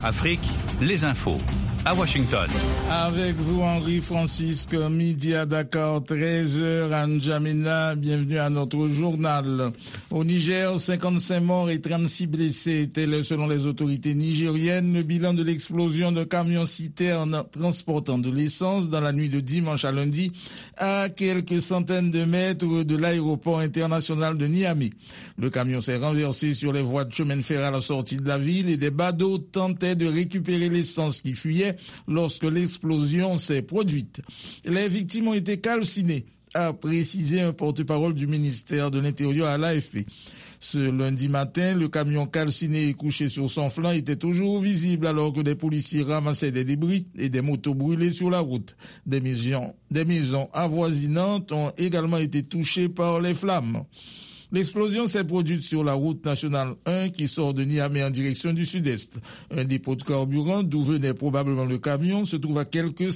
Afrique, les infos. À Washington. Avec vous, Henri-Francisque, midi à Dakar, 13h à N'Djamena. Bienvenue à notre journal. Au Niger, 55 morts et 36 blessés. Tel, selon les autorités nigériennes, le bilan de l'explosion d'un camion-citerne transportant de l'essence dans la nuit de dimanche à lundi à quelques centaines de mètres de l'aéroport international de Niamey. Le camion s'est renversé sur les voies de chemin de fer à la sortie de la ville et des badauds tentaient de récupérer l'essence qui fuyait lorsque l'explosion s'est produite. Les victimes ont été calcinées, a précisé un porte-parole du ministère de l'Intérieur à l'AFP. Ce lundi matin, le camion calciné et couché sur son flanc était toujours visible alors que des policiers ramassaient des débris et des motos brûlées sur la route. Des maisons avoisinantes ont également été touchées par les flammes. L'explosion s'est produite sur la route nationale 1 qui sort de Niamey en direction du sud-est. Un dépôt de carburant d'où venait probablement le camion se trouve à quelques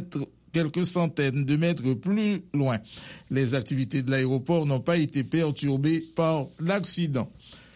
centaines de mètres plus loin. Les activités de l'aéroport n'ont pas été perturbées par l'accident.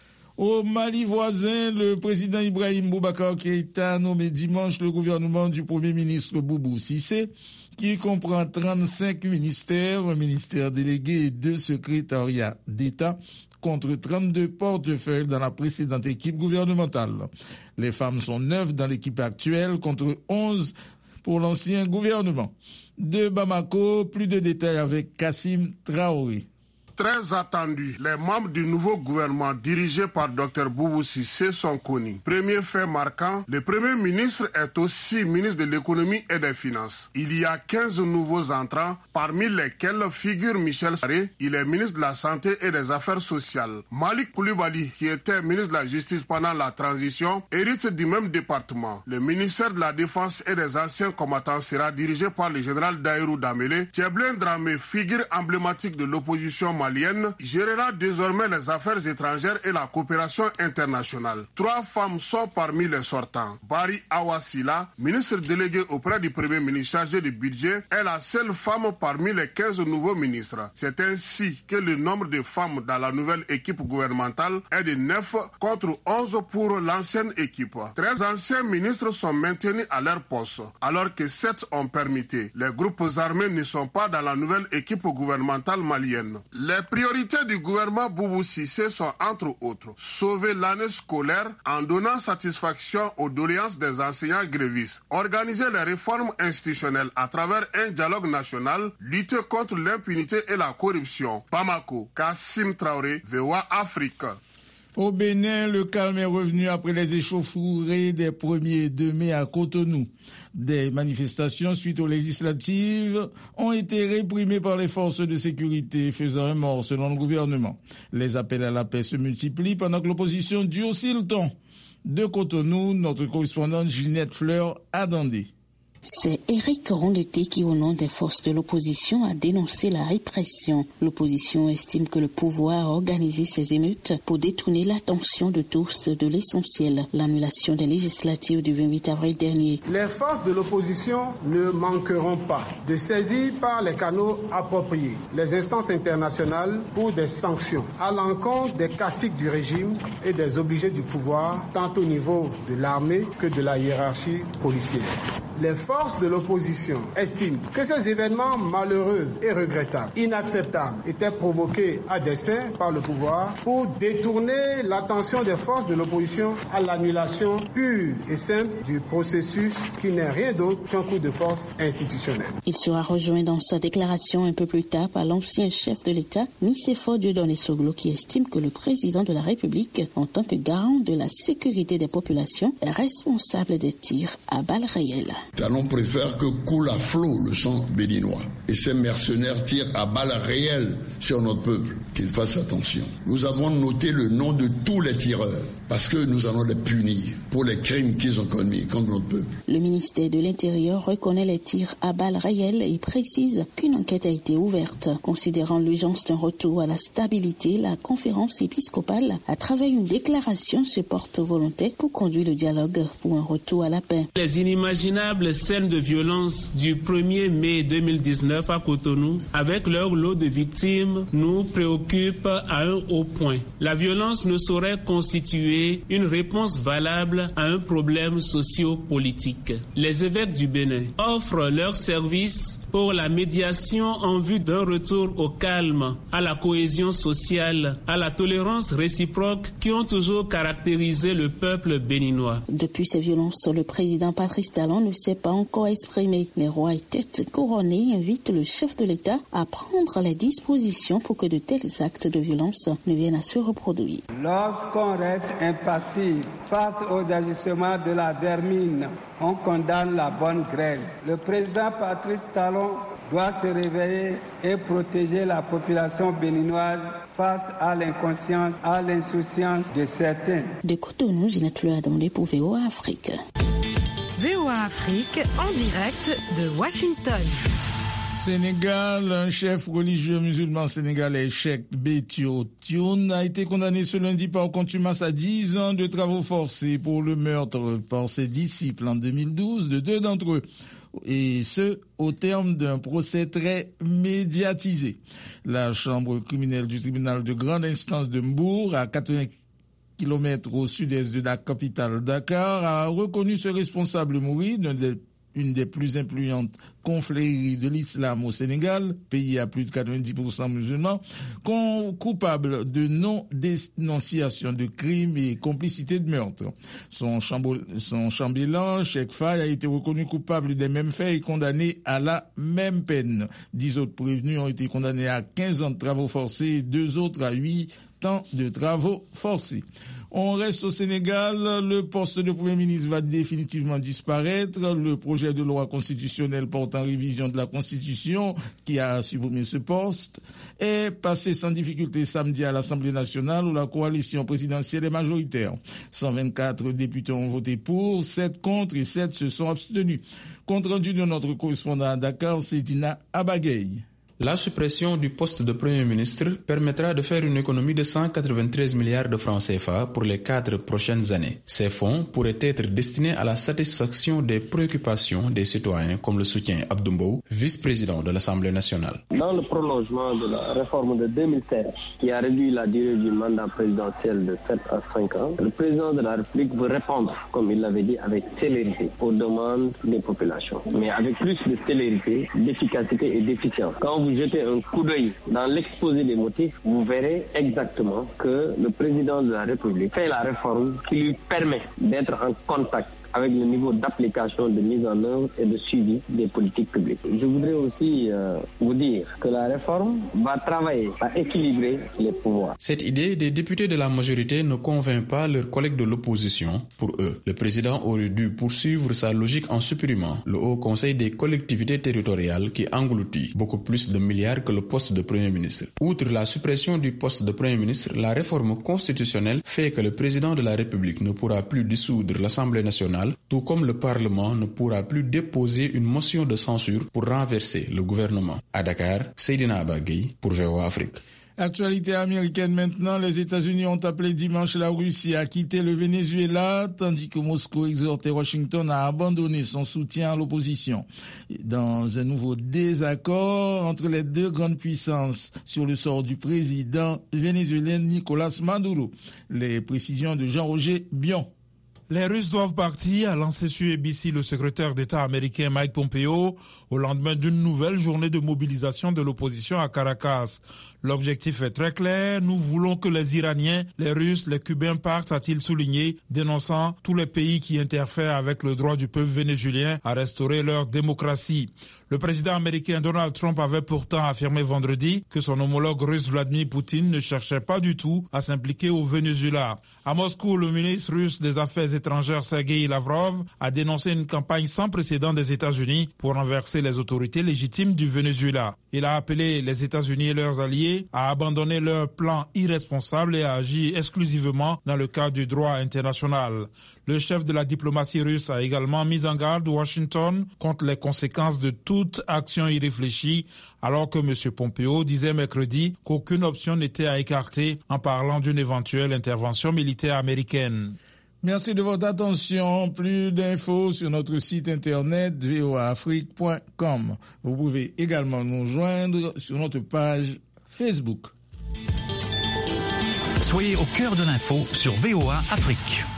Au Mali voisin, le président Ibrahim Boubacar Keïta a nommé dimanche le gouvernement du premier ministre Boubou Cissé, qui comprend 35 ministères, un ministère délégué et 2 secrétariats d'État, contre 32 portefeuilles dans la précédente équipe gouvernementale. Les femmes sont 9 dans l'équipe actuelle contre 11 pour l'ancien gouvernement. De Bamako, plus de détails avec Kassim Traoré. Très attendus, les membres du nouveau gouvernement dirigé par Dr Boubou Cissé sont connus. Premier fait marquant, le Premier ministre est aussi ministre de l'économie et des finances. Il y a 15 nouveaux entrants, parmi lesquels figure Michel Sarré, il est ministre de la Santé et des Affaires sociales. Malik Koulibaly, qui était ministre de la Justice pendant la transition, hérite du même département. Le ministère de la Défense et des Anciens combattants sera dirigé par le général Daïrou Damélé. Tcheblin Dramé, figure emblématique de l'opposition malienne, gérera désormais les affaires étrangères et la coopération internationale. 3 femmes sont parmi les sortants. Bari Awasila, ministre délégué auprès du Premier ministre chargé du budget, est la seule femme parmi les 15 nouveaux ministres. C'est ainsi que le nombre de femmes dans la nouvelle équipe gouvernementale est de 9 contre 11 pour l'ancienne équipe. 13 anciens ministres sont maintenus à leur poste, alors que 7 ont permuté. Les groupes armés ne sont pas dans la nouvelle équipe gouvernementale malienne. Les priorités du gouvernement Boubou Cissé sont entre autres sauver l'année scolaire en donnant satisfaction aux doléances des enseignants grévistes, organiser les réformes institutionnelles à travers un dialogue national, lutter contre l'impunité et la corruption. Bamako, Kassim Traoré, VOA Afrique. Au Bénin, le calme est revenu après les échauffourées des 1er et 2 mai à Cotonou. Des manifestations suite aux législatives ont été réprimées par les forces de sécurité, faisant un mort selon le gouvernement. Les appels à la paix se multiplient pendant que l'opposition durcit le ton. De Cotonou, notre correspondante Ginette Fleur a dandé. C'est Éric Rondeté qui, au nom des forces de l'opposition, a dénoncé la répression. L'opposition estime que le pouvoir a organisé ces émeutes pour détourner l'attention de tous de l'essentiel, l'annulation des législatives du 28 avril dernier. Les forces de l'opposition ne manqueront pas de saisir par les canaux appropriés les instances internationales pour des sanctions à l'encontre des caciques du régime et des obligés du pouvoir, tant au niveau de l'armée que de la hiérarchie policière. Les forces de l'opposition estiment que ces événements malheureux et regrettables, inacceptables, étaient provoqués à dessein par le pouvoir pour détourner l'attention des forces de l'opposition à l'annulation pure et simple du processus qui n'est rien d'autre qu'un coup de force institutionnel. Il sera rejoint dans sa déclaration un peu plus tard par l'ancien chef de l'État, Nicéphore Dieudonné Soglo, qui estime que le président de la République, en tant que garant de la sécurité des populations, est responsable des tirs à balles réelles. Talon préfère que coule à flot le sang béninois. Et ces mercenaires tirent à balles réelles sur notre peuple. Qu'ils fassent attention. Nous avons noté le nom de tous les tireurs parce que nous allons les punir pour les crimes qu'ils ont commis contre notre peuple. Le ministère de l'Intérieur reconnaît les tirs à balles réelles et précise qu'une enquête a été ouverte. Considérant l'urgence d'un retour à la stabilité, la conférence épiscopale, à travers une déclaration, se porte volontaire pour conduire le dialogue pour un retour à la paix. Les inimaginables scènes de violence du 1er mai 2019 à Cotonou, avec leur lot de victimes, nous préoccupent à un haut point. La violence ne saurait constituer trouver une réponse valable à un problème socio-politique. Les évêques du Bénin offrent leurs services pour la médiation en vue d'un retour au calme, à la cohésion sociale, à la tolérance réciproque qui ont toujours caractérisé le peuple béninois. Depuis ces violences, le président Patrice Talon ne s'est pas encore exprimé. Les rois et têtes couronnées invitent le chef de l'État à prendre les dispositions pour que de tels actes de violence ne viennent à se reproduire. Lorsqu'on reste impassible face aux agissements de la vermine, on condamne la bonne graine. Le président Patrice Talon doit se réveiller et protéger la population béninoise face à l'inconscience, à l'insouciance de certains. De Cotonou, Ginette Le Adondé pour VOA Afrique. VOA Afrique en direct de Washington. Sénégal, un chef religieux musulman sénégalais, Cheikh Béthio Thioune, a été condamné ce lundi par contumace à 10 ans de travaux forcés pour le meurtre par ses disciples en 2012 de 2 d'entre eux. Et ce, au terme d'un procès très médiatisé. La chambre criminelle du tribunal de grande instance de Mbour, à 80 km au sud-est de la capitale Dakar, a reconnu ce responsable mouride, une des plus influentes confréries de l'islam au Sénégal, pays à plus de 90% musulmans, coupable de non-dénonciation de crimes et complicité de meurtre. Son chambellan, Cheikh Faye, a été reconnu coupable des mêmes faits et condamné à la même peine. 10 autres prévenus ont été condamnés à 15 ans de travaux forcés et 2 autres à 8 ans de travaux forcés. On reste au Sénégal, le poste de Premier ministre va définitivement disparaître. Le projet de loi constitutionnelle portant révision de la Constitution, qui a supprimé ce poste, est passé sans difficulté samedi à l'Assemblée nationale où la coalition présidentielle est majoritaire. 124 députés ont voté pour, 7 contre et 7 se sont abstenus. Compte rendu de notre correspondant à Dakar, Seydina Abagaye. La suppression du poste de Premier ministre permettra de faire une économie de 193 milliards de francs CFA pour les 4 prochaines années. Ces fonds pourraient être destinés à la satisfaction des préoccupations des citoyens, comme le soutient Abdoumbo, vice-président de l'Assemblée nationale. Dans le prolongement de la réforme de 2016, qui a réduit la durée du mandat présidentiel de 7 à 5 ans, le président de la République veut répondre, comme il l'avait dit, avec célérité aux demandes des populations, mais avec plus de célérité, d'efficacité et d'efficience. Quand vous jetez un coup d'œil dans l'exposé des motifs, vous verrez exactement que le président de la République fait la réforme qui lui permet d'être en contact avec le niveau d'application, de mise en œuvre et de suivi des politiques publiques. Je voudrais aussi vous dire que la réforme va travailler à équilibrer les pouvoirs. Cette idée des députés de la majorité ne convainc pas leurs collègues de l'opposition. Pour eux, le président aurait dû poursuivre sa logique en supprimant le Haut Conseil des collectivités territoriales qui engloutit beaucoup plus de milliards que le poste de Premier ministre. Outre la suppression du poste de Premier ministre, la réforme constitutionnelle fait que le président de la République ne pourra plus dissoudre l'Assemblée nationale, tout comme le Parlement ne pourra plus déposer une motion de censure pour renverser le gouvernement. À Dakar, Seydina Abagaye pour VOA Afrique. Actualité américaine maintenant, les États-Unis ont appelé dimanche la Russie à quitter le Venezuela, tandis que Moscou exhortait Washington à abandonner son soutien à l'opposition. Dans un nouveau désaccord entre les deux grandes puissances sur le sort du président vénézuélien Nicolás Maduro. Les précisions de Jean-Roger Bion. Les Russes doivent partir, a lancé sur ABC le secrétaire d'État américain Mike Pompeo au lendemain d'une nouvelle journée de mobilisation de l'opposition à Caracas. L'objectif est très clair, nous voulons que les Iraniens, les Russes, les Cubains partent, a-t-il souligné, dénonçant tous les pays qui interfèrent avec le droit du peuple vénézuélien à restaurer leur démocratie. Le président américain Donald Trump avait pourtant affirmé vendredi que son homologue russe Vladimir Poutine ne cherchait pas du tout à s'impliquer au Venezuela. À Moscou, le ministre russe des Affaires étrangères Sergei Lavrov a dénoncé une campagne sans précédent des États-Unis pour renverser les autorités légitimes du Venezuela. Il a appelé les États-Unis et leurs alliés à abandonner leur plan irresponsable et à agir exclusivement dans le cadre du droit international. Le chef de la diplomatie russe a également mis en garde Washington contre les conséquences de toute action irréfléchie, alors que M. Pompeo disait mercredi qu'aucune option n'était à écarter en parlant d'une éventuelle intervention militaire américaine. Merci de votre attention. Plus d'infos sur notre site internet voaafrique.com. Vous pouvez également nous joindre sur notre page Facebook. Soyez au cœur de l'info sur VOA Afrique.